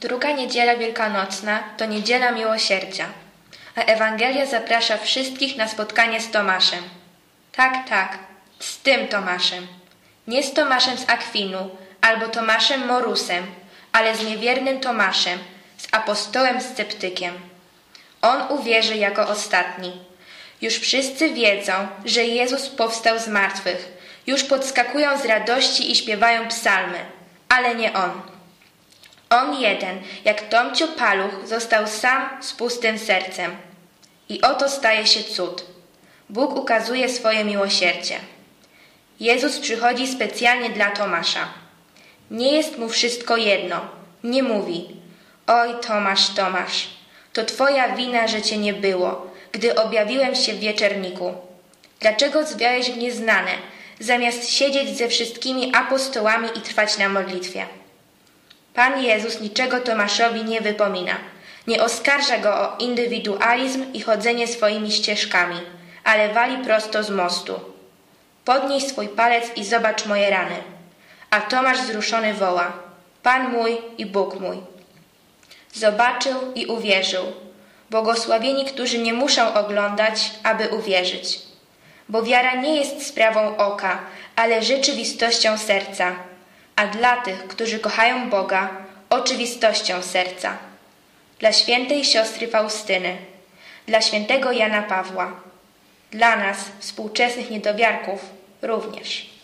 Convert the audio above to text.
Druga niedziela wielkanocna to niedziela miłosierdzia, a Ewangelia zaprasza wszystkich na spotkanie z Tomaszem. Tak, z tym Tomaszem. Nie z Tomaszem z Akwinu albo Tomaszem Morusem, ale z niewiernym Tomaszem, z apostołem sceptykiem. On uwierzy jako ostatni. Już wszyscy wiedzą, że Jezus powstał z martwych. Już podskakują z radości i śpiewają psalmy, ale nie on. On jeden, jak Tomcio Paluch, został sam z pustym sercem. I oto staje się cud. Bóg ukazuje swoje miłosierdzie. Jezus przychodzi specjalnie dla Tomasza. Nie jest mu wszystko jedno. Nie mówi: oj, Tomasz, to twoja wina, że cię nie było, gdy objawiłem się w wieczerniku. Dlaczego zwiałeś w nieznane, zamiast siedzieć ze wszystkimi apostołami i trwać na modlitwie? Pan Jezus niczego Tomaszowi nie wypomina. Nie oskarża go o indywidualizm i chodzenie swoimi ścieżkami, ale wali prosto z mostu. Podnieś swój palec i zobacz moje rany. A Tomasz wzruszony woła: Pan mój i Bóg mój. Zobaczył i uwierzył. Błogosławieni, którzy nie muszą oglądać, aby uwierzyć. Bo wiara nie jest sprawą oka, ale rzeczywistością serca, a dla tych, którzy kochają Boga, oczywistością serca. Dla świętej siostry Faustyny, dla świętego Jana Pawła, dla nas, współczesnych niedowiarków, również.